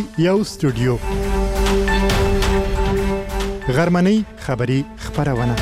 یو استودیو غرمنۍ خبری خبرونه.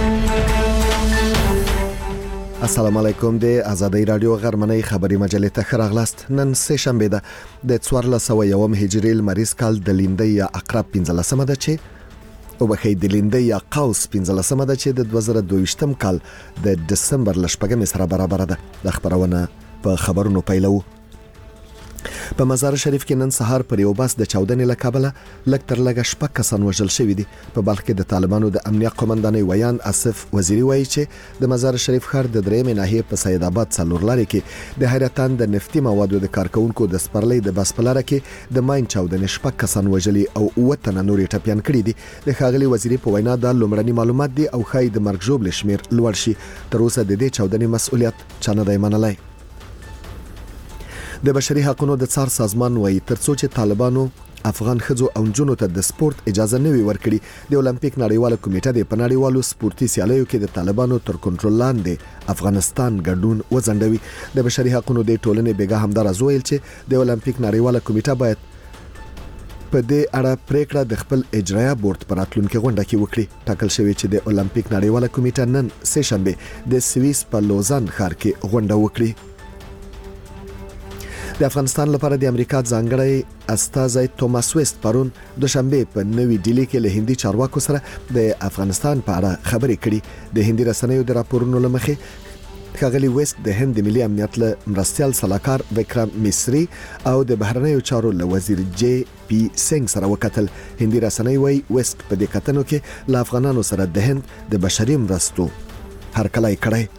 السلام علیکم. د آزادۍ رادیو غرمنۍ خبری مجلې ته ښه راغلاست. نن سه شنبه ده د 1401 هجری لمریز کال د لیندۍ یا عقرب 15مه ده چې او بخې د لیندۍ یا قوس 15مه ده چې د 2022م کال د دسمبر لشپږم سره برابر ده. د خبرونه په خبرونو پیلو. په مزار شریف کې نن سهار پر یو بس د چاودنې له کابله لږ تر لږه شپږ کسان وژل شوي دي. په بلخ کې د طالبانو د امنیت قومندان ویان اسف وزیری وایي چې د مزار شریف ښار د درېمې ناحیې په سید آباد څلور لارې کې د حیرتان د نفتي موادو د کارکونکو د سپرلۍ د بس په لاره کې د ماین چاودنې شپږ کسان وژلي او 9 تنه نور ټپيان کړي دي. د ښاغلي وزیری په وینا د لومړني معلومات دي او خای د مرګ ژوبل شمیر لوړ شي. تر اوسه د دې چاودنې مسؤلیت چا نه دی منلی. د بشري حقوقو د څار سازمان وایي ترڅو چې طالبانو افغان ښځو او نجونو ته د سپورت اجازه نه وي ورکړي، د اولمپیک نړیواله کمیټه د پناړیوالو سپورتي سیالیو کې د طالبانو تر کنټرول لاندې افغانستان ګډون وځنډوي. د بشري حقوقو د ټولنې بیګا همدار ویل چې د اولمپیک نړیواله کمیټه باید په دې اړه پریکړه د خپل اجرایه بورډ پر راتلونکي غونډه کې وکړي. ټاکل شوی چې د اولمپیک نړیواله کمیټه نن سه شنبه د سویس په لوزان ښار کې غونډه وکړي. د افغانستان لپاره د امریکا ځانګړی استازی توماس ویست پرون دوشنبه په نوې ډیلی کې له هندي چارواکو سره د افغانستان په اړه خبرې کړي. د هندي رسنیو د راپورونو لمخې ښاغلي ویست د هند د ملي امنیت له مرستیال سلاکار وکرم میسری او د بهرنیو چارو له وزیر جی پی سنگ سره وکتل. هندي رسنۍ وایي ویست په دې کتنو کې له افغانانو سره د هند د بشري مرستو هرکلی کړی.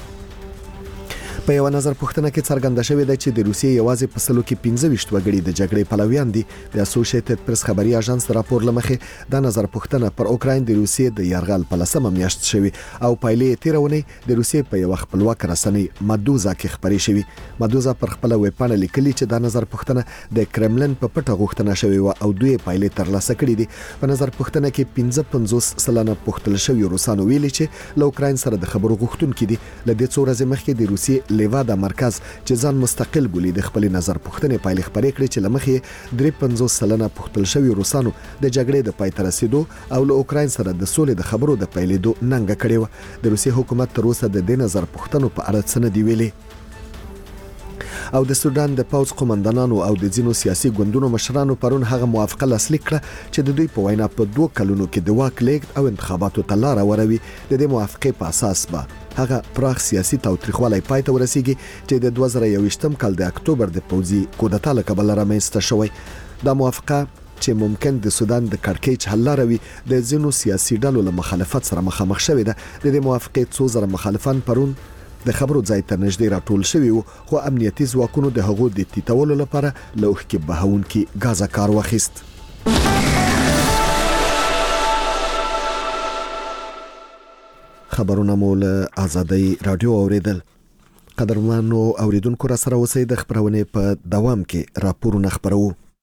په یو نظر پوښتنه کې څرګنده شوې ده چې د روسیې یوازې په سلو کې 15 وګړي د جګړې پلویان دي. د اسوسییټډ پریس خبري اژانس راپور لمخې د نظر پوښتنه پر اوکراین د روسیې د یرغل په لسمه میاشت شوی او پایلې تیرونی د روسیې په یو خپلواک رسنۍ مدوزا کې خبري شوی. مدوزا پر خپل ویب پاڼه لیکلي چې د نظر پوښتنه د کرملن په پټه غوښتنه شوی او دوی پایلې ترلاسه کړې دي. په نظر پوښتنه کې 55% پوښتل شوی روسانو ویلي چې له اوکراین سره د خبرو غوښتونکو دي. ل دې څو ورځې مخکې د روسیې لیوادا مرکز چې ځان مستقل بولي د خپل نظر پوښتنې پایلې خبرې کړې چې لمخې 53% پوښتل شوی روسانو د جګړې د پای ته رسیدو او له اوکراین سره د سولې د خبرو د پیلېدو ننګه کړې و. د روسي حکومت تر اوسه د دې نظر پوښتنو په اړه څه نه دی ویلي. او د سودان د پوځ قومندانانو او د ځینو سیاسي ګوندونو مشرانو پرون هغه موافقه لاسلیک کړه چې د دوی په وینا په 2 کلونو کې د واک لیږد او انتخاباتو ته لار وروي. د دې موافقه په اساس به هغه پراخ سیاسي تاوتریخوالی پای ته ورسیږي چې د 2021م کال د اکتوبر د پوځي کودتا له کبله رامنځته شوی. دا موافقه چې ممکن د سودان د کړکېچ حل لروي د ځینو سیاسي ډلو له مخالفت سره مخامخ شوی ده. د دې موافقه څو زره مخالفان پرون د خبرو ځای ته نږدې راټول شوي وو، خو امنیتي ځواکونو د هغو د تیتولو لپاره له اوښکې بهونکي غازه کار واخیست. خبرونه مو له آزادۍ رادیو اوریدل. قدرمنو اوریدونکو را سره اوسئ. د خبرونې په دوام کې راپورونه خبرو.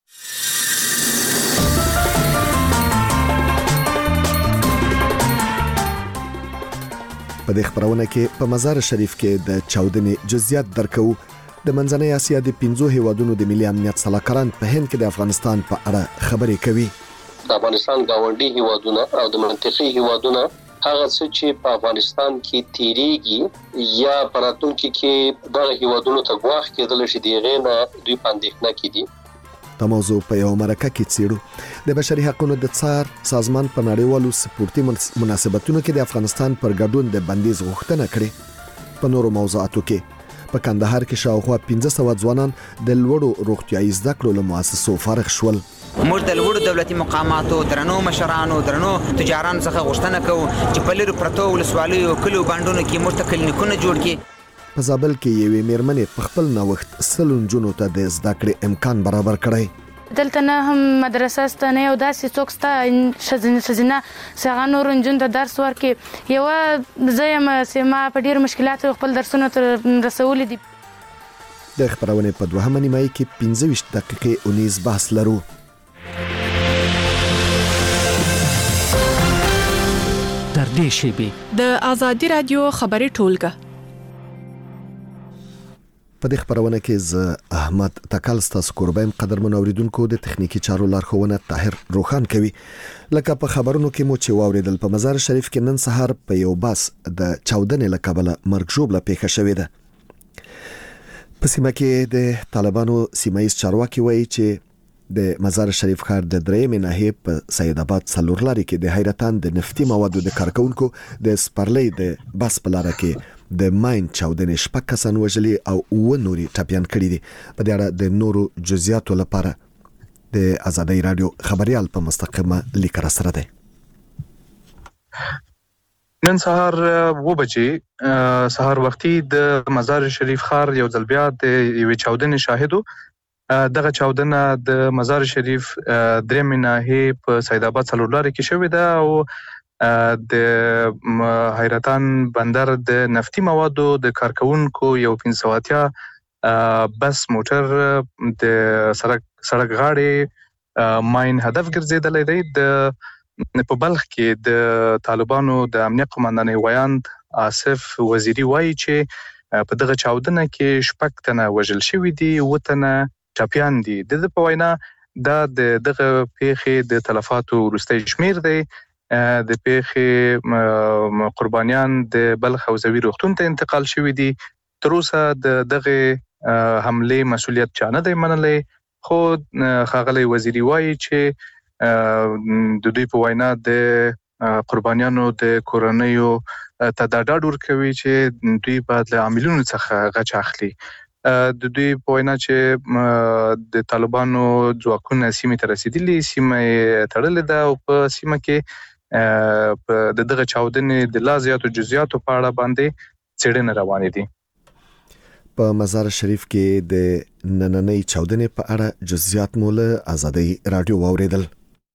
په دې خبرونه کې په مزار شریف کې د چاودنې جزئیات درکو. د منځنۍ اسیا د 15 هیوادونو د ملي امنیت سلاکاران په هند کې د افغانستان په اړه خبرې کوي. د افغانستان گاونډي هیوادونه او د منطقي هیوادونه هغه څه چې په افغانستان کې تیریږي یا پراتونکو کې دغه هیوادونو ته غواخ کېدل شي دیغه نه دوی پاندېښنه کړي. دا موضوع په یو مرکه کې څیړو. د بشري حقوقو د څار سازمان په نړیوالو سپورتي مناسبتونو کې د افغانستان پر ګډون د بندیز غوښتنه کړې. په نورو موضوعاتو کې په کندهار کې شاوخوا 1500 ځوانان د لوړو روغتیايي زده کړو له مؤسسو فارغ شول. موږ د لوړو دولتي مقاماتو درنو مشرانو درنو تجارانو څخه غوښتنه کوو چې په لرو پرتو ولسوالیو کلو باندونو کې موږ ته کلینیکونه جوړ کړي. په زابل کې یوې میرمنې په خپل نوښت سلو نجونو ته د زده کړې امکان برابر کړی. دلته نه هم مدرسه ستنه یو داسې څوک ستا شزینه څنګه نور نجون ته درس ورکړي. یو زیم سیمه په ډیر مشکلات خپل درسونه تر رسولې دي. د خبرونه په دوهمه نیمه کې 15 دقیقې اونیز بحث لرو. در دې شیبه د آزادۍ رادیو خبري ټولګه په دې خبرونه کې ز احمد تکل ستاسو قربان قدرمن اوریدونکو د تخنیکی چارو لارښوونه طاهر روخان کوي. لکه په خبرونو کې مو چې واوریدل په مزار شریف کې نن سهار په یو باس د چاودنې لقبله مرګ ژوبله پیښه شوې ده. په سیمه کې د طالبانو سیمایي چارواکي وایي چې د مزار شریف ښار د درېمې ناحیې په سید آباد څلور لارې کې د حیرتان د نفتي موادو د کارکونکو د سپرلۍ د بس په لاره کې د ماین چاودنې 6 کسان وژلي او 9 نوري ټپيان کړي دي. په دې اړه د نورو جزئیاتو لپاره د آزادۍ رادیو خبريال په مستقیمه لیک را سره دی. نن سهار 2 بجې سهار وختي د مزار شریف ښار یو ځل بیا د یوې چاودنې شاهدو. دغه چاودنه د مزار شریف درېمې ناحیې په سید آباد څلور لارې کې شوې ده او د حیرتان بندر د نفتي موادو د کارکونکو یو 580 بس موټر د سړک غاړې ماین هدف ګرځیدلی دی. د په بلخ کې د طالبانو د امنیت قومندان ویاند آصف وزیری وایي چې په دغه چاودنه کې 6 تنه وژل شوي دي، 7 تنه ټپيان دي. د په وینا دا دغه پیښې د تلفاتو وروستي شمیر دی. د پیښې قربانیان د بلخ او زوی روغتون ته انتقال شوي دي. تر اوسه دغه حمله مسؤلیت چا نه دی منلی، خو ښاغلی وزیری وایي چې د دوی په وینا د قربانیانو د کورنیو ته دا ډاډ ورکوي چې دوی باید له عاملونو څخه غچ اخلي. د دوی په وینا چې د طالبانو ځواکونه سیمې ته رسیدلي، سیمه تړلې ده او په سیمه کې د دغه چاودنې د لا زیاتو جزئیاتو په اړه باندې څېړنې روانې دي. په مزار شریف کې د نننۍ چاودنې په اړه جزئیات مو له آزادۍ رادیو واوریدل.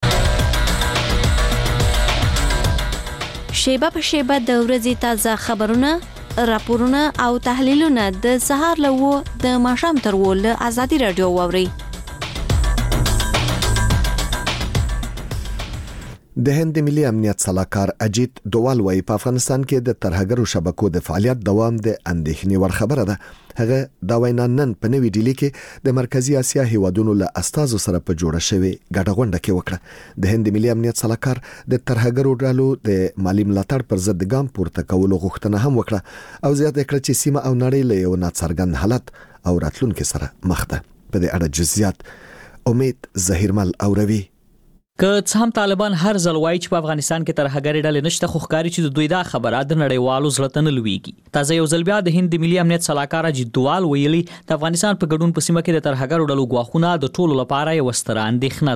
شیبه په شیبه د ورځې تازه خبرونه، راپورونه او تحلیلونه د سهار له 9 د ماښام تر 10 له آزادۍ رادیو واوري. د هند ملي امنیت صلاحکار اجیت دووال وايي په افغانستان کې د ترهګرو شبکو د فعالیت دوام د اندېښنې وړ خبره ده. هغه دا وینا نن په نوې ډیلي کې د مرکزی اسیا هیوادونو له استازو سره په جوړه شوې ګډه غونډه کې وکړه. د هند ملي امنیت صلاحکار د ترهګرو ډلو د مالی ملاتړ پر ضد ګام پورته کولو غوښتنه هم وکړه او زیاته کړه چې سیمه او نړۍ له یو ناڅرګند حالت او راتلونکو سره مخ ده. په دې اړه جزئیات امید ظهیرمل اوروي. که څه هم طالبان هر ځل وایي چې په افغانستان کې ترهګري ډلې نشته، خو ښکاري چې د دوی دا خبره د نړیوالو زړه ته نه لویږي. تازه یو ځل بیا د هند ملي امنیت صلاحکار اجیت دووال ویلي د افغانستان په ګډون په سیمه کې د ترهګرو ډلو ګواښونه د ټولو لپاره یو ستره اندېښنه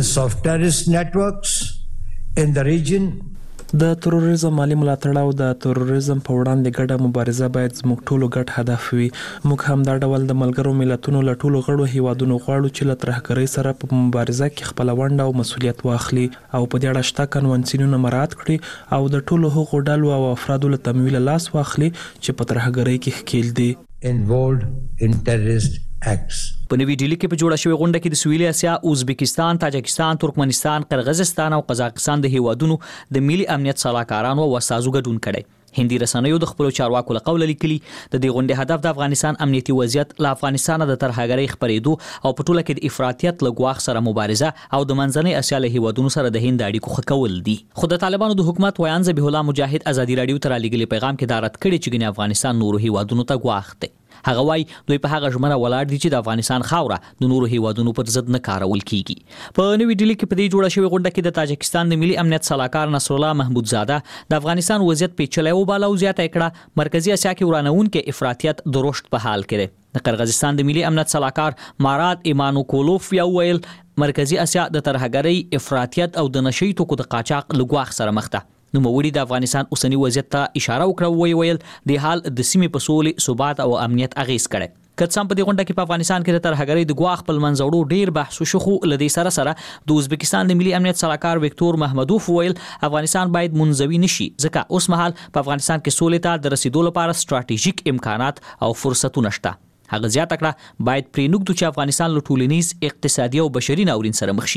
ده. د تروریزم مالی ملاتړ او د تروریزم په وړاندې ګډه مبارزه باید زموږ ټولو ګډ هدف وي. موږ هم دا ډول د ملګرو ملتونو له ټولو غړو هیوادونو غواړو چې له ترهګرۍ سره په مبارزه کې خپل ونډه او مسؤلیت واخلي او په دې اړه شته کنوانسیونونه مراعات کړي او د ټولو هغو ډلو او افرادو له تمویل لاس واخلي چې په ترهګرۍ کې ښکیل دي. involved in terrorist acts. په نوې ډیلي کې په جوړه شوې غونډه کې د سویلي اسیا، ازبکستان، تاجکستان، ترکمنستان، قرغیزستان او قزاقستان د هیوادونو د ملي امنیت صلاحکارانو او استازو ګډون کړي. هندي رسنیو د خپل چارواکو له قوله لیکلي د دې غونډې هدف د افغانستان امنیتي وضعیت له افغانستان د ترهګرۍ خپرېدو او په ټوله کې د افراطیت له ګواښ سره مبارزه او د منځنۍ اسیا له هیوادونو سره د هند اړیکو ښه کول دي. خو د طالبانو د حکومت ویان ذبیح الله مجاهد آزادۍ رادیو ته رالیږلي پیغام کې دا رد کړی چې ګنې افغانستان نورو هیوادونو ته ګواښ دی. هغه وایي دوی په هغه ژمنه ولاړ دي چې د افغانستان خاوره د نورو هیوادونو پر ضد نه کارول کیږي. په نوې ډیلي کې په دې جوړه شوې غونډه کې د تاجکستان د ملي امنیت صلاحکار نصر الله محمود زاده د افغانستان وضعیت پیچلی وباله او زیاته کړه مرکزی اسیا کې ورانونکو افراطیت د رشد په حال کې دی. د قرغیزستان د ملي امنیت صلاحکار مارات ایمانوکولوف یو ویل مرکزی اسیا د ترهګرۍ، افراطیت او د نشئی توکو د قاچاق له ګواښ سره مخ ده. نو موري د افغانستان اوسنی وضعیت ته اشاره وکړه ویل د حال د سیمې په سولې، ثبات او امنیت اغیز کړي. کڅم په دې غونډه کې په افغانستان کې د ترهګرۍ د ګواښ په منځوړو ډیر بحث وشو. خو لدې سره د ازبکستان د ملي امنیت صلاحکار وکتور محمدوف ویل افغانستان باید منزوي نشي ځکه اوس مهال په افغانستان کې سولې ته د رسیدو لپاره ستراتیژیک امکانات او فرصتونه شته. هغه زیاته کړه باید پرې نږدو چې افغانستان له ټولنیز، اقتصادي او بشري ناورین سره مخ شي.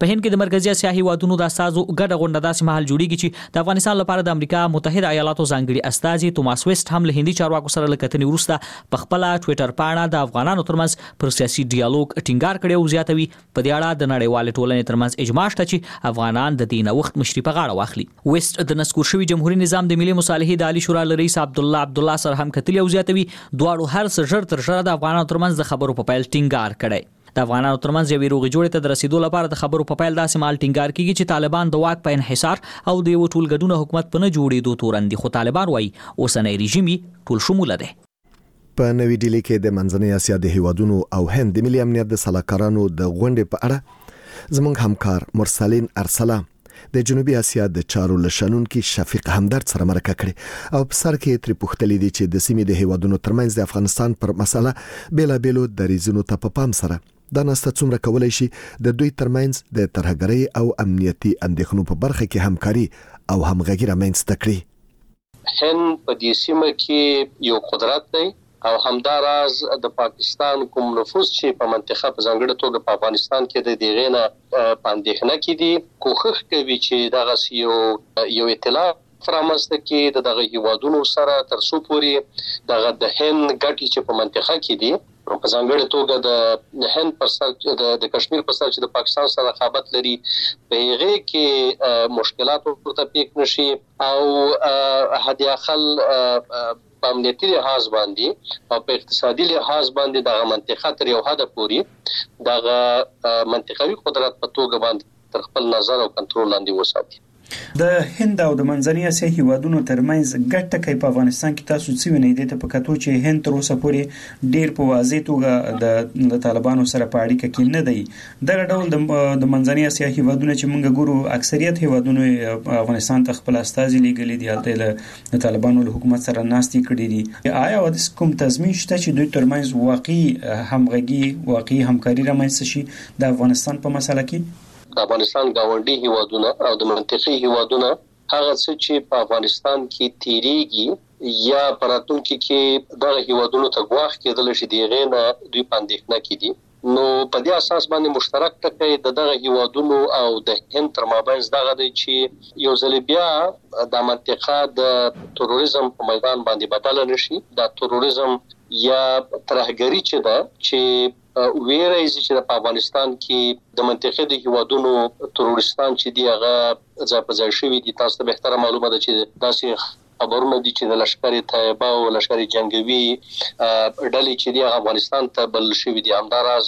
په هند کې د مرکزی اسیا هیوادونو د استازو ګډه غونډه داسې مهال جوړیږي چې د افغانستان لپاره د امریکا متحده ایالاتو ځانګړي استازي توماس ویسټ هم له هندي چارواکو سره لکتنې وروسته په خپل ټوئیټر پاڼه د افغانانو ترمنځ پر سیاسي ډیالوګ ټینګار کړی او زیاتوي په دې اړه د نړیوال ټولنې ترمنځ اجماع شته چې افغانان د دې نوښت مشري په غاړه واخلي. ویسټ د نسکور شوی جمهوریت نظام د ملي مصالحې د عالی شورا رئیس عبدالله سره هم کتلی او زیاتوي دواړو هر څه ژر تر ژره د افغانانو ترمنځ د خبرو په پیل ټینګار کړی. د افغانانو ترمنځ یوې روغې جوړې ته د رسیدو لپاره د خبرو په پیل داسې مهال ټینګار کیږي چې طالبان د واک په انحصار او د یو ټولګډونه حکومت په نه جوړېدو تورن دي، خو طالبان وایي اوسنی رژیم ټول شموله دی. په نوې ډیلي کې د منځنۍ اسیا د هیوادونو او هند د ملي امنیت د سلاکارانو د غونډې په اړه زموږ همکار مرسلین ارسلا د جنوبي اسیا د چارو لشنونکي شفیق همدرد سره مرکه کړې او په سر کې ترې پوښتلې دي چې د سیمې د هیوادونو ترمنځ د افغانستان پر مسله بیلابیلو دریځونو ته په پام سره دا نسته څومره کولای شي د دوی ترمنځ د ترهګرۍ او امنیتي اندېښنو په برخه کې همکاري او همغږي رامنځته کړي. هند په دې سیمه کې یو قدرت دی او همداراز د پاکستان کوم نفوذ چې په منطقه په ځانګړي توګه په افغانستان کې د دې نه پاندېښنه کې دي کوښښ کوي چې دغه یو اطلاع فرامسته کې دغه هیوادونو سره تر څو پورې دغه د هند ګټي چې په منطقه کې دي په ځانګړي توګه د هند پر سر د کشمیر پر سر چې د پاکستان سره رقابت لري په هغه کې مشکلات ورته پیښ نشي او حد اقل په امنیتي لحاظ باندې او په اقتصادي لحاظ باندې دغه منطقه تر یو حد پورې دغه منطقوي قدرت په توګه باندې تر خپل نظر او کنټرول لاندې وساتي. د هند او د منځنۍ اسیا هیوادونو ترمنځ ګډ ټکی په افغانستان کې تاسو څه وینئ د په کتو چې هند تر اوسه پورې ډیر په واضح توګه د طالبانو سره په اړیکه کې نه دی. دغه ډول د منځنۍ اسیا هیوادونو چې موږ ګورو اکثریت هیوادونو افغانستان ته خپل استازي لیږلي دي هلته د طالبانو له حکومت سره ناستې کړې دي. آیا د کوم تضمین شته چې دوی ترمنځ واقعي همغږي واقعي همکاري رامنځته شي د افغانستان په مسله کې؟ د افغانستان گاونډي هیوادونه او د منطقي هیوادونه هغه څه چې په افغانستان کې تیریږي یا پراتونکو کې دغه هیوادونو ته غواخ کېدل شي دیغه نه دوی پاندېښنه کړي. نو په دې اساس باندې مشترک ټکی دغه هیوادونو او د هند تر مابین دغه دی چې یو ځل بیا د منطقه د تروریزم په میدان باندې بدل نشي. د تروریزم یا ترهګری چې دا چې ویرایي چې په افغانستان کې د منطقې د هیوادونو تروریستان چې دی هغه ځای شوی دي. تاسو ته به تر معلومه ده چې داسې خبرونه دي چې د لشکري طیبه او لشکري جنگوي ډلې چې دی افغانستان ته بل شوی دي. همداراز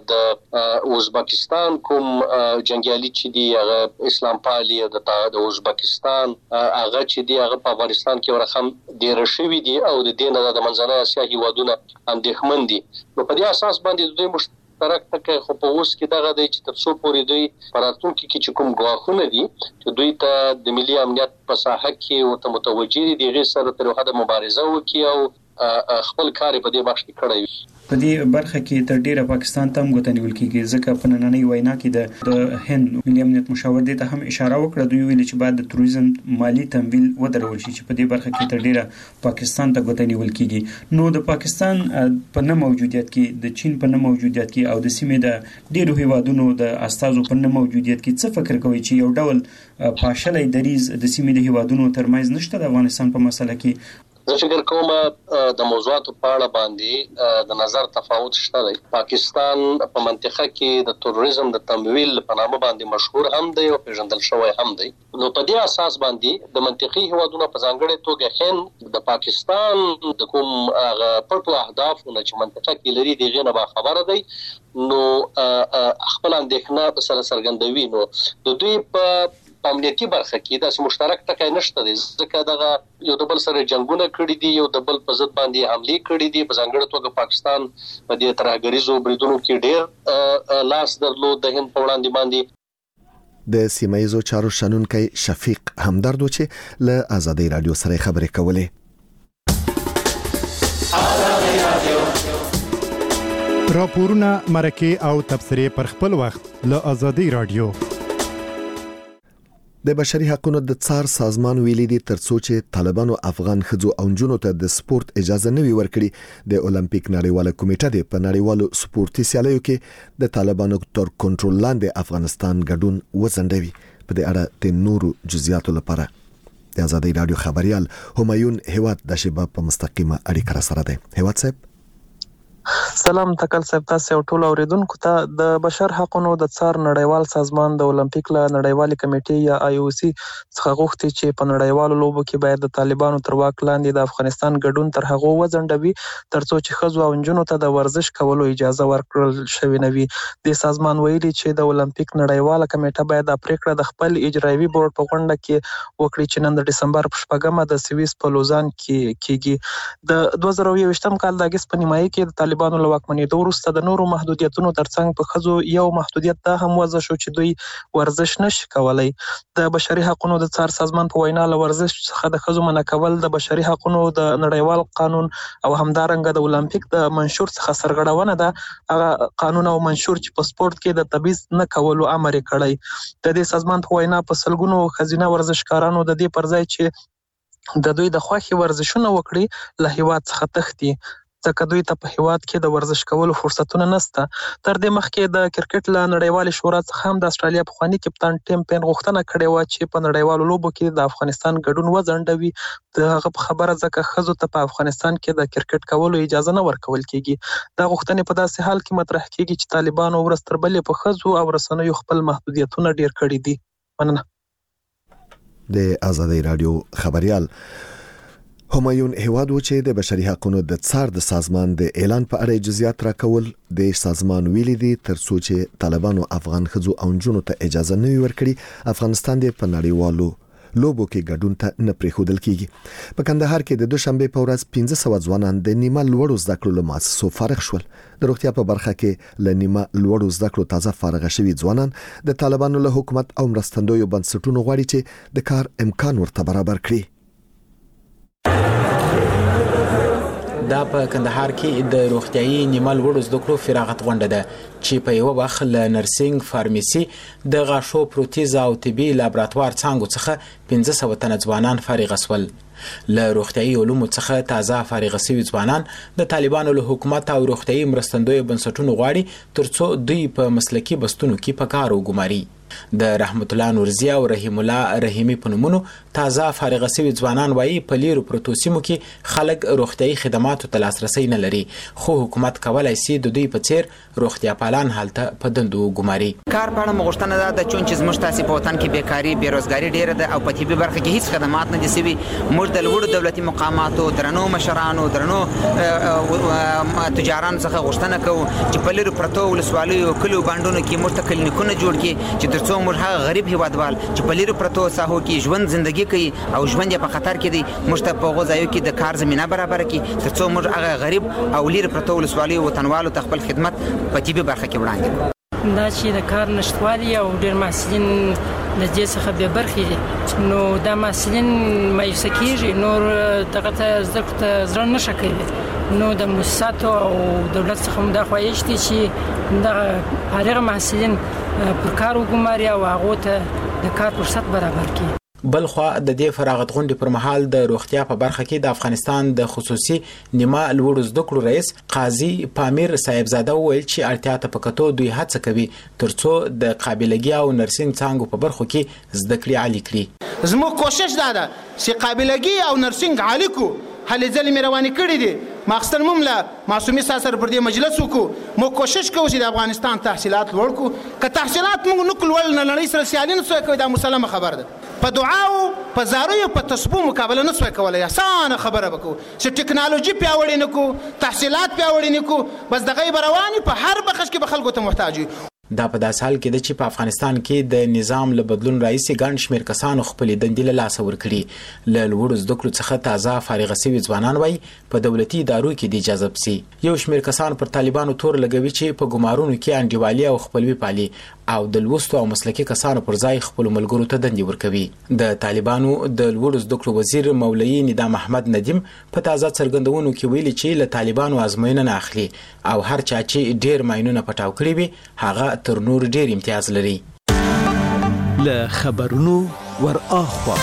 د ازبکستان کوم جنگیالي چې دی هغه اسلام پالي او د ازبکستان هغه چې دی هغه په افغانستان کې ورخم ډیر شوی دي او د دې نه د منځنۍ اسیا هیوادونه اندېښمن دي. نو په دې اساس باندې دوی مشترک ټکی خو په اوس کې دغه دی چې تر څو پورې دوی پراتونکو کې چې کوم غواخونه دي چې دوی ته د ملي امنیت په ساحه کې ورته متوجي دي غیر سره تر حد مبارزه وکړي او خپل کار په دې بخش کې کړی. په دې برخه کې تر ډیره پاکستان ته غوښتنې نیول کېږي ځکه په نننۍ وینا کې د هند ملي امنیت مشاور دې ته هم اشاره وکړه. دوی ویلي چې بعد د تروریزم مالی تمویل ودرول شي چې په دې برخه کې تر ډیره پاکستان ته غوښتنې نیول کېږي. نو د پاکستان په نه موجودیت کې د چین په نه موجودیت کې او د سیمې د ډیرو هیوادونو د استازو په نه موجودیت کې څه فکر کوي چې یو ډول پاشلې دریز د سیمې د هیوادونو ترمنځ نشته د افغانستان په مسله کې؟ زه فکر کوم د موضوعاتو په اړه باندې د نظر تفاوت شته دی. پاکستان په منطقه کې د تروریزم د تمویل په نامه باندې مشهور هم دی او پیژندل شوی هم دی. نو په دې اساس باندې د منطقي هیوادونو په ځانګړي توګه هند د پاکستان د کوم پټو اهدافونو چې منطقه کې لري دغه نه خبره دی. نو خپل اندېښنه سره څرګندوي. نو د دوی په امنیتي برخه کې د مشترک ټکی نشته دي ځکه دغه یو د بل سره جنگونه کړي دي یو د بل په ضد باندې حمله کړي دي. په ځانګړي توګه پاکستان په دې ترهګریزو بریدونو کې ډېر لاس درلود د هند په وړاندې باندې. د سیمایزو چارو شنونکي شفیق همدرد چې له آزادۍ رادیو سره خبرې کولې. راپورونه مرکه او تبصرې پر خپل وخت له آزادۍ رادیو. د بشري حقوقو د څار سازمان ویلي دي ترڅو چې طالبانو افغان ښځو او نجونو ته د سپورت اجازه نه وي ورکړي د اولمپیک نړیواله کمیټه د په نړیوالو سپورتي سیالیو کې د طالبانو تر کنټرول لاندې افغانستان ګډون وځنډوي. په دې اړه د نورو جزئیاتو لپاره د آزادۍ رادیو خبريال همایون هیواد د شباب په مستقیمه اړیکه سره ده. هیواد صاحب سلام تکل صاحب، تاسو ټول اوریدونکو ته د بشر حقوقو د څار نړیوال سازمان د اولمپیک له نړیوالې کمیټې یا IOC څخه غوښتي چې په نړیوالو لوبو کې باید د طالبانو تر واک لاندې د افغانستان ګډون تر هغه وځنډوي ترڅو چې ښځو او نجونو ته د ورزش کولو اجازه ورکړل شوې نه وي. د سازمان ویلي چې د اولمپیک نړیواله کمیټه باید د پریکړه د خپل اجرایوي بورډ په غونډه کې وکړي چې نن د ډسمبر په 8مه د سویس په لوزان کې کیږي. د 2021م کال د اگست په نیمایي کې د طالبانو له واکمنېدو وروسته د نورو محدودیتونو ترڅنګ په ښځو یو محدودیت دا هم وضع شو چې دوی ورزش نشي کولای. د بشري حقوقو د څار سازمان په وینا له ورزش څخه د ښځو منع کول د بشري حقوقو د نړیوال قانون او همدارنګه د اولمپیک د منشور څخه سرغړونه ده. هغه قانون او منشور چې په سپورت کې د تبعیض نه کولو امر کړی. د دې سازمان په وینا په سلګونو ښځینه ورزشکارانو د دې پر ځای چې د دوی د خوښي ورزشونه وکړي له هیواد څخه تښتي ځکه دوی ته په هیواد کې د ورزش کولو فرصتونه نشته. تر دې مخکې د کرکټ له نړیوالې شورا څخه هم د استرالیا پخوانی کپتان ټیم پین غوښتنه کړې و چې په نړیوالو لوبو کې د افغانستان ګډون وځنډوي. د هغه په خبره ځکه ښځو ته په افغانستان کې د کرکټ کولو اجازه نه ورکول کیږي. دا غوښتنې په داسې حال کې مطرح کیږي چې طالبانو ورځ تر بلې په ښځو او رسنیو خپل محدودیتونه ډیر کړي دي. مننه. د آزادۍ رادیو خبريال همایون هیواد و چې د بشري حقوقو د څار د سازمان د اعلان په اړه جزئیات راکول. د سازمان ویلي دي ترڅو چې طالبانو افغان ښځو او نجونو ته اجازه نه ورکړي افغانستان د په نړیوالو لوبو کې ګډون ته نه پریښودل کیږي. په کندهار کې د دوشنبه په ورځ 1500 ځوانان د نیمه لوړو زده کړو له مؤسسو فارغ شول. د روغتیا په برخه کې له نیمه لوړو زده کړو تازه فارغ شوي ځوانان د طالبانو له حکومت او مرستندویو بنسټونو غواړي چې د کار امکان ورته برابر کړي. دا په کندهار کې د روغتيایي نیمه لوړو زده کړو فراغت غونډه ده چې په یو وخت له نرسنګ، فارمیسي، د غاښو پروتیز او طبي لابراتوار څانګو څخه 1500 تنه ځوانان فارغ شول. له روغتيایي علومو څخه تازه فارغ شوي ځوانان د طالبانو له حکومت او روغتيایي مرستندوی بنسټونو غواړي ترڅو دوی په مسلکي بستونو کې په کار وګماري. د رحمت الله نورزی او رحیم الله رحیمی په نومونو تازه فارغ شوي ځوانان وایي په لیرو پروتو سیمو کې خلک روغتيایي خدماتو ته لاسرسي نه لري، خو حکومت کولای شي د دوی په څیر روغتیا پالان حالت په دندو ګماري. کار په اړه مغشتنه ده چې چون چې زموږ تاسو په وطن کې بیکاری بیروزګاری ډیره ده او په طبي برخه کې هیڅ خدمات نه دي سوي. موږ د لوړو دولتي مقاماتو درنو مشرانو درنو تجارانو څخه غوښتنه کوو چې په لیرو پروتو ولسوالیو کلو باندونو کې موږ ته کلینیکونه جوړ کړي چې ترڅو موږ هغه غریب هیوادوال چې په لیرو پروتو ساحو کې ژوند ژوندۍ کوي او ژوند یې په خطر کې دی موږ ته په غوځایو کې د کار زمينه برابر کړي ترڅو موږ هغه غریب او لیرو پروتو ولسوالیو وطنوالو ته خپل خدمت په طبي برخه کې وړاندې کړو. دا چې د کار نشټوالي او ډېر محصلین د دې څخه به برخې دي نو دا محصلین مایوسه کیږي، نور دغه ته زده کړه ته زړه نشه کوي. نو د مؤسساتو او دولت څخه هم دا خواهش دي چې دغه فارغ محصلین پر کار وګماري او هغه ته د کار فرصت برابر کړي. بل خو د دې فراغت غونډې پر مهال د روغتیا په برخه کې د افغانستان د خصوصي نیمه لوړو زده کړو رئیس قاضي پامیر صاحبزاده وویل چې اړتیا ته پکتو دوی هڅه کوي ترڅو د قابلیت او نرسنګ څانګو په برخو کې زده کړې عالی کړي. زموږ کوشش دا ده چې قابلیت او نرسنګ عالی کو هلې ځلې مې روانې کړې دي ماخستن ممله معصومي ساسر پر دې مجلس وکړو. مو کوشش کوو چې د افغانستان تحصیلات لوړ کو که تحصیلات موږ نو کول نه لړۍ سره سیالي نه سوی کوي. دا مسلمه خبر ده په دعاو په زاریو په تسبو مقابله نه سوی کولای. اسانه خبره وکړو چې ټکنالوژي پیاوړې نه کو تحصیلات پیاوړې نه کو بس د غیب رواني په هر بخش کې به خلکو ته محتاج. دا په داس حال کې د چې په افغانستان کې د نظام له بدلون راځي ګڼ شمېر کسانو خپل دندې له لاس ورکړي. له لوړو زده کړو څخه تازه فارغ شوي ځوانان وایي په دولتي ادارو کې د اجازه پسي یو شمېر کسان پر طالبانو تور لګوي چې په ګمارونو کې انډیوالي او خپلوي پالي او د لوستو او مسلکي کسانو پر ځای خپل ملګرو ته دندې ورکوي. د طالبانو د لوړو زده کړو وزیر مولوي ندام احمد ندیم په تازه څرګندونو کې ویلي چې له طالبانو ازموینه نه اخلي او هر چا چې ډیر ماینونه پټاو کړی وي هغه تر نور ډیر امتیاز لري. له خبرونو ور اخوا.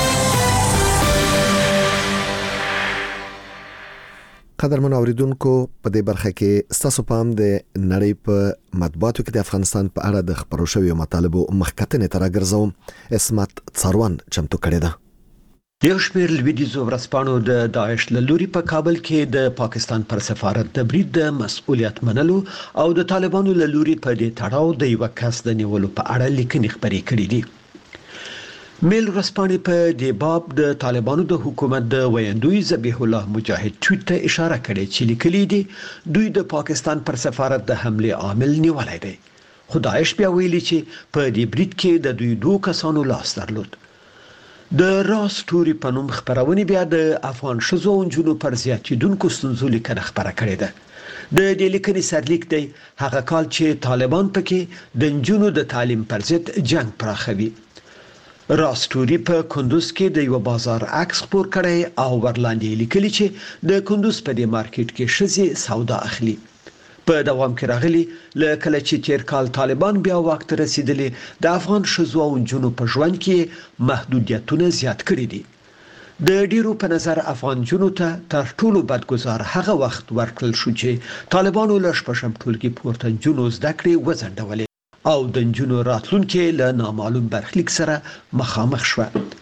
قدرمن اوریدونکو په دې برخه کې ستاسو پام د نړۍ په مطبوعاتو کې د افغانستان په اړه د خبرو شویو مطالبو مخکتنې تر راګرځوم. اسمت څاروان چمتو کړی ده. یو شمېر لویدیځو ورځپاڼو د داعش له لوري په کابل کې د پاکستان پر سفارت د برید د مسؤلیت منلو او د طالبانو له لوري په دې تړاو د یو کس د نیولو په اړه لیکنې خبرې کړې دي. میل ورځپاڼې په دې باب د طالبانو د حکومت د ویاندوی ذبیح الله مجاهد ټویټ ته اشاره کړې چې لیکلي دي دوی د پاکستان پر سفارت د حمله عامل نیولای دی. خو داعش بیا ویلي چې په دې برید کې د دوی دوه کسانو لاس درلود. د راس ټوري په نوم خبرونه بیا د افغان شذو او جنو پر زیاتیدونکو ستونزو لیکنه خبره کړې ده. د دې لیکنې سرلیک دی هغه کال چې طالبان پکې د جنو د تعلیم پر ضد جنگ پراخوي. راستوري په کندوز کې د یو بازار عکس خپور کړی او ورلاندې لیکلي چې د کندوز په دې مارکیټ کې شذې سودا اخلي. په دوام کې راغلي لکه چې تیر کال طالبان بیا وخت رسیدلی د افغان شذو او جنو په ژوند کې محدودیتونه زیات کړي دي. د ډیرو په نظر افغان جنو ته تر ټولو بدګزار هغه وخت ورکړل شو چې طالبانو له شپږم ټولګي پورته جنو زده کړې وځنډولې او د جنو راتلونکي له نامعلوم برخلیک سره مخامخ شو.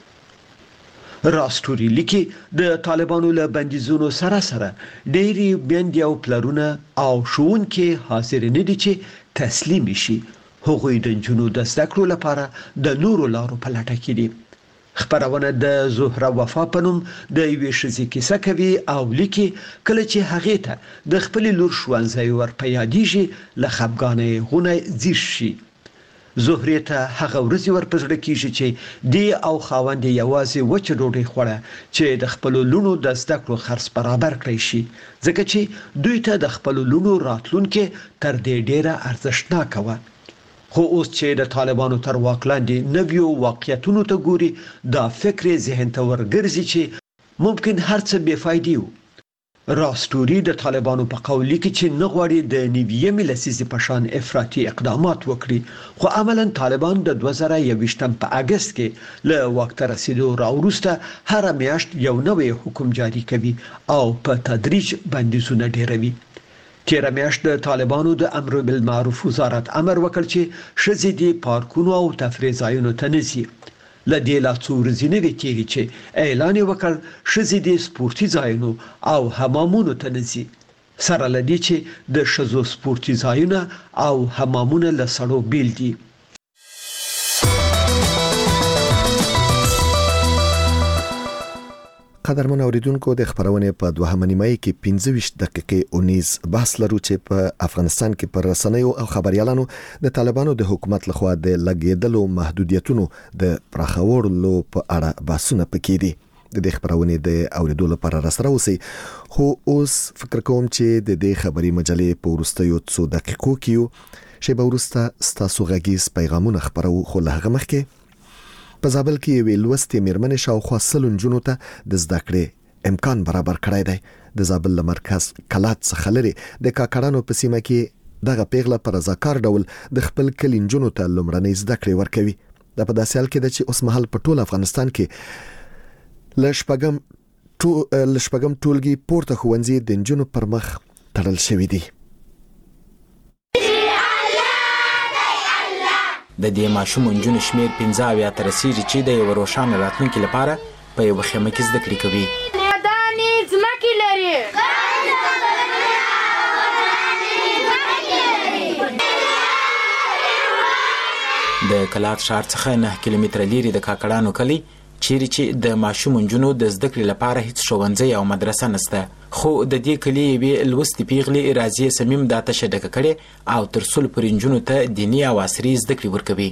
راستوري لیکي د طالبانو له بندیزونو سره ډېری بندي او پلرونه او شونکي حاضر نه دي چې تسلیم شي. هغوی د جنو د زده کړو لپاره د نورو لارو په لټه کې دي. خبرونه د زهره وفا په نوم د یوې ښځې کیسه کوي او لیکي کله چې هغې ته د خپل لور ښوونځی ور په یادېږي له خفګانۍ غونه ځیر شي. زهرې ته هغه ورځې ور په زړه کېږي چې دی او خاوند یې یوازې وچه ډوډۍ خوړه چې د خپلو لوڼو د زده کړو خرڅ برابر کړی شي ځکه چې دوی ته د خپلو لوڼو راتلونکې تر دې ډېره ارزښتناکه وه. خو اوس چې د طالبانو تر واک لاندې نویو واقعیتونو ته ګوري دا فکر ذهن ته ورګرځي چې ممکن هر څه بې فایدې وو. راستوري د طالبانو په قول لیکي چې نه غواړي د نویمې لسیزې په شان افراطي اقدامات وکړي خو عملاً طالبان د 2021 په اگست کې له واک ته رسیدو راوروسته هر میاشت یو نوی حکم جاری کوي او په تدریج بندیزونه ډیروي. تیر میاشت د طالبانو د امر بالمعروف وزارت امر وکړ چې ښځې د پارکونو او تفریح ځایونو ته نه ځي. له دې لا څو ورځې نه وې تېرې چې اعلان یې وکړ ښځې د سپورتي ځایونو او حمامونو ته نه ځي. سره له دې چې د ښځو سپورتي ځایونه او حمامونه له سړو بیل دي. قدرمن اوریدونکو د خبرونه په دوهمه نیمه کې 15 دقیقې اونیز بحث لرو چې په افغانستان کې پر رسنیو او خبريالانو د طالبانو د حکومت لخوا د لګیدلو محدودیتونو د پراخولو په اړه بحثونه پکې دي. د دې خبرونه د اوریدو لپاره راسره اوسئ. خو اوس فکر کوم چې د دې خبري مجلې په ورستیو څو دقیقو کې شی به ورسته ستاسو غږیز پیغامونه خبرو. خو له هغه مخکې په زابل کې ویل وستې میرمنې شاوخوا سلون جنو ته د زده کړې امکان برابر کړی دی. د زابل مرکز کلات څخه لري د کاکړانو په سیمه کې دغه پیغله پر رضاکار ډول د خپل کلی جنو ته لومړنۍ زده کړې ورکوي. دا په داسې حال کې ده چې اوس مهال په ټول افغانستان کې لشپږم ټولګي پورته ښوونځي د جنو پر مخ تړل شوي دي. د دې ماشوم نجونو شمیر 15 ته رسیږي چې د یو روښانه راتلونکي لپاره په یو خیمه کې زده کړې کوي. دانې ځمکې لري. د کلات ښار څخه 9 کیلومتره لري د کاکړانو کلی چیرې چې د ماشوم نجونو د زده کړې لپاره هیڅ ښوونځی او مدرسه نشته. خو د دې کلی یوې لوستې پیغلې راضیه صمیم دا تشه ډکه کړې او تر څو پورې نجونو ته دیني او عصري زده کړې ورکوي.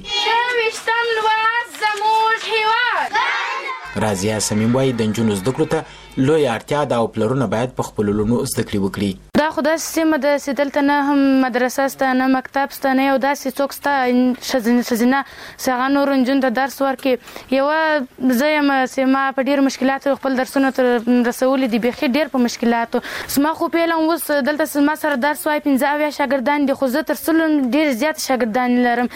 راضیه صمیم وایي د نجونو زده کړو ته لوی اړتیا ده او پلرونه باید په خپلو لوڼو زده کړې وکړي. دا خو داسې سیمه ده چې دلته نه هم مدرسه شته نه مکتب شته نه یو داسې څوک شته ښځینه چې هغه نورو نجونو ته درس ورکړي. یوه زه یم چې ما په ډېرو مشکلاتو خپل درسونه تر رسولي دي بیخي ډېر په مشکلاتو. زما خو پیلم اوس دلته ما سره درس وایي 15 شاګردان دي خو زه تر 100 ډېر زیات شاګردان لرم.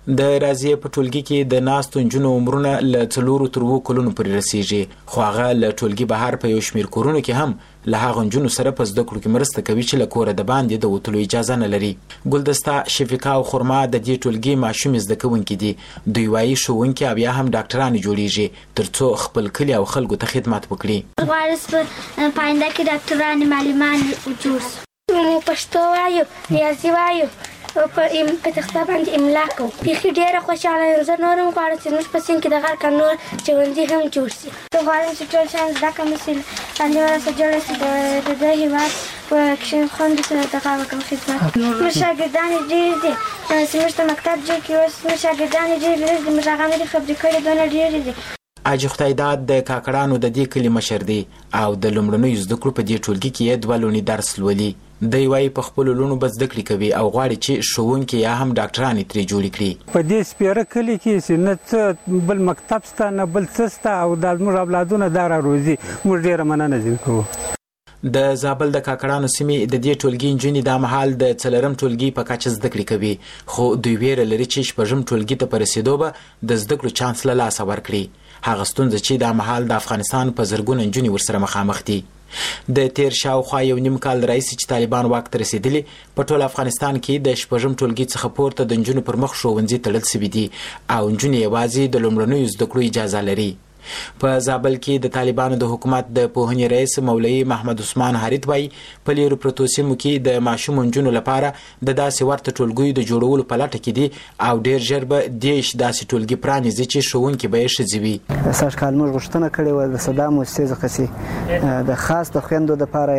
د راځي په ټولګي کې د ناستو نجونو عمرونه له 4 تر 7 کلونو پورې رسیږي خو هغه له ټولګي بهر په یو شمېر کورونو کې هم له هغه نجونو سره په زده کړو کې مرسته کوي چې له کوره د باندې د وتلو اجازه نه لري. ګلدسته شفیقه او خرما د دې ټولګي ماشوم زده کوونکي دي. دوی وايي ښوونکي او یا هم ډاکټران جوړیږي ترڅو خپل کلی او خلکو ته خدمت وکړي. غواړم په پاینده کې ډاکټران معلمان جوړ شي. پښتو وایو، ریاضي وایو، په تخته باندې املا کوو. بیخي ډېره خوشحاله یم. زه نور هم غواړم چې زموږ په سیند کې د غر که نور ښوونځي هم جوړ شي. زه غواړم چې ټول شیان زده کړم چې باندې ورسره جوړه شي د دې هېواد په کښې خوندو سره دغه وکړم خدمت. زموږ شاګردان یې ډېر دي چې زموږ ته مکتب جوړ کړي. اوس زموږ شاګردان یې ډېر دي. زموږ هغه نه دي خبرې کړي دونه ډېرې دي. حاجي خدایداد د کاکړانو د دې کلي مشر دی او د لومړنیو زده کړو په دې ټولګي کې یې 2 لوني درس لولي. دی وايي په خپلو لوڼو به زده کړې کوي او غواړي چې ښوونکي یا هم ډاکټران یې ترې جوړې کړي. په دې سپېره کلي کې چې نه څه بل مکتب شته نه بل څه شته او دا زموږ اولادونه دا راروزي. موږ ډېره مننه ځینې کوو. د زابل د کاکړانو سیمې د دې ټولګي نجونې دا مهال د 4م ټولګي په کچه زده کړې کوي خو دوی ویره لري چې 6م ټولګي ته په رسېدو به د زده کړو چانس له لاسه ورکړي. هغه ستونزه چې دا مهال د افغانستان په زرګونه نجونې ورسره مخامخ دي. د تیر شاوخوا 1.5 کال راهیسې چې طالبان واک ته رسېدلي په ټول افغانستان کې د 6م ټولګي څخه پورته د نجونو پر مخ ښوونځي تړل سوي دي او نجونې یوازې د لومړنیو زده کړو اجازه لري. په زابل کې د طالبانو د حکومت د پوهنې رئیس مولوي محمد عثمان حریت وايي په لیرو پرتو سیمو کې د ماشوم نجونو لپاره د داسې ورته ټولګیو د جوړولو په لټه کې دي او ډیر ژر به دېرش داسې ټولګي پرانیزي چې ښوونکي به یې ښځې وي. سږ کال موږ غوښتنه کړې وه د صدا موسسې څخه چې د خاص د خویندو دپاره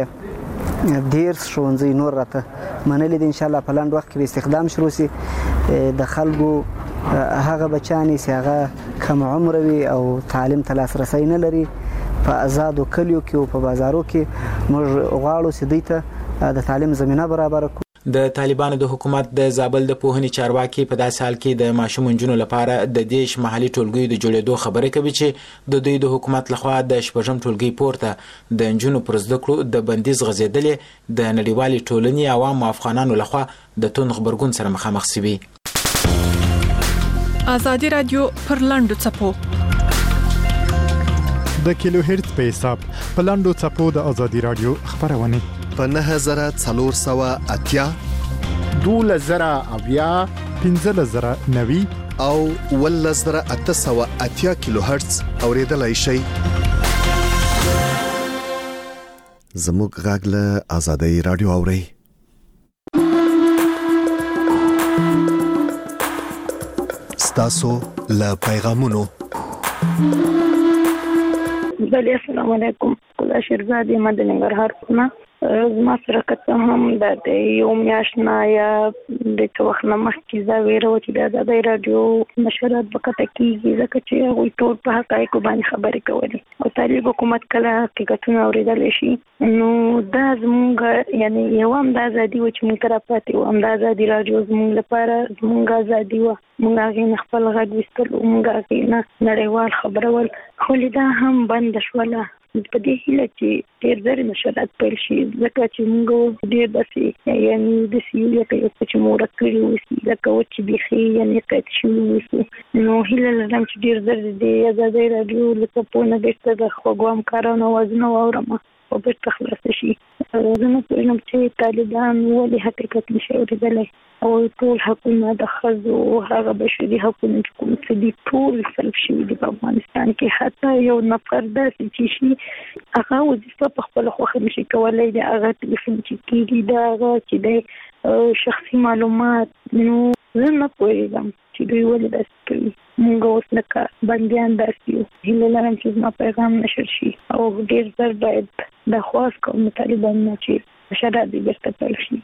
10 ښوونځي نور راته منلي دي. انشاءالله په لنډ وخت کې به استخدام شروع سي. د خلکو هغه بچانی چې هغه کم عمر وي او تعلیم ته لاسرسی نه لري په آزادو کلیو کې او په بازارو کې موږ غواړو چې دوی ته د تعلیم زمینه برابر کړو. د طالبانو د حکومت د زابل د پوهنې چارواکي په داسې حال کې د ماشوم نجونو لپاره د دیش محلي ټولګیو د جوړېدو خبره کوي چې د دوی د حکومت لخوا د 6م ټولګي پورته د نجونو پر زده کړو د بندیز غځېدلې د نړیوالې ټولنې عوامو افغانانو لخوا د توند غبرګون سره مخامخ شوي. آزادي رادیو پر لاندو چپو د کیلو هرتز په حساب په لاندو چپو د آزادي رادیو خبرونه په 9480 12090 15090 او 11880 کیلو هرتز اوریدلای شئ. زموږ غږ له آزادي رادیو اوري. ستاسو له پیغامونو. بله السلام علیکم. خدا شیرزاد یم د ننګرهار نه. زما سره که هم د یو میاشت نه یا د څه وخت نه مخکې زه ویره وه چې د ازادۍ راډیو نشرات به قطع کېږي ځکه چې هغوی ټول په حقایقو باندې خبرې کولې او طالب حکومت کله حقیقتونه اورېدلی شي نو دا زموږ یعنې یو هم د ازادي وه چې موږ ته راپاتې وو هم د ازادي راډیو زموږ لپاره زموږ ازادي وه. موږ هغې نه خپل غږ ویستلو موږ هغې نه نړیوال خبرول خو دا هم بنده شوله. په دې هیله چې ډېر ژر نشرات پیل شي ځکه چې موږ ډېر داسې یعنې داسې لکه یو څه چې مو ورک کړي اوسي لکه وچ چې بیخي یعنې قید شوي اوسي نو هیله لرم چې ډېر ژر د ازادۍ راډیو له څپو نه بېرته د خوږو همکارانو اوازونه واورم او بېرته خلاصه شي. زه نه پوهېږم چې طالبان ولې حقیقت نشي اورېدلی او ټول حقونه د ښځو هغه بشري حقونه چې کوم څه دي ټول سلب شوي دي په افغانستان کې. حتی یو نفر داسې چې شي هغه وظیفه په خپله خوښه نشي کولی د هغه ټلیفون چې کېږي د هغه چې دی شخصي معلومات نو زه نه پوهېږم چې دوی ولې داسې کوي. موږ اوس لکه بندیان داسې یو. هیله لرم چې زما پیغام نشر شي او ډېر ژر باید دا خواست کوم د طالبانو نه چې نشرات دې بېرته پیل شي.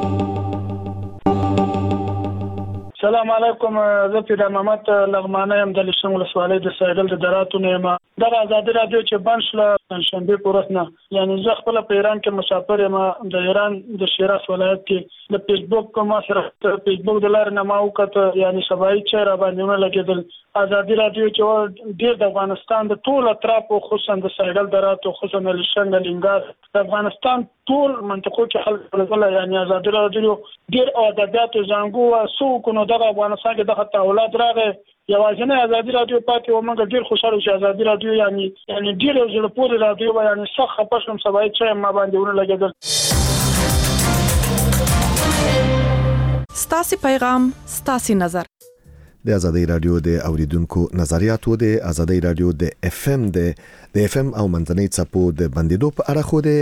سلام علیکم. زه پیدا محمد لغمانه یم د لشن ولسوالۍ د سایدل د دراتو نه یم. دغه ازادي راډیو چې بند شوله شنبه پورس نه یعنی زه خپل په ایران کې مسافر یم د ایران د شیراز ولایت کې د فیسبوک کوم سره فیسبوک د لار نه ما وکړه یعنی سبای چې را باندې ونه لګیدل ازادي رادیو چې ډیر د افغانستان د ټول اطراف او خصوصا د ساحل درات او خصوصا د شنګ لنګار د افغانستان ټول منطقو کې خلک ولله یعنی ازادي رادیو ډیر ادبیات زنګو سو کو نو د افغانستان کې د تحولات راغی یوازینه ازادي رادیو پاتې و موږ ډیر خوشاله شو ازادي رادیو یعنی ډیر زړه پورې رادیو یعنی څخه پښم سبای چې ما باندې ونه لګیدل. ستاسو پیغام ستاسو نظر د ازادي رادیو د اوریدونکو نظریاتو د ازادي رادیو د اف ام او منځنۍ چپو د بندیدو په اړه خو د